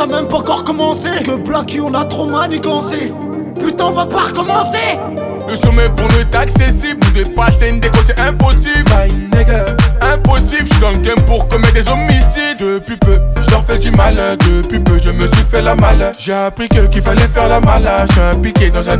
ça a même pas encore commencé. Que Blacky on l'a trop manigancé. Putain on va pas recommencer. Le sommet pour nous est accessible. Nous dépasser une déco c'est impossible. Impossible, j'suis dans le game pour commettre des homicides. Depuis peu, j'leur fais du mal. Depuis peu, je me suis fait la malle. J'ai appris qu'il fallait faire la malade. J'suis impliqué dans un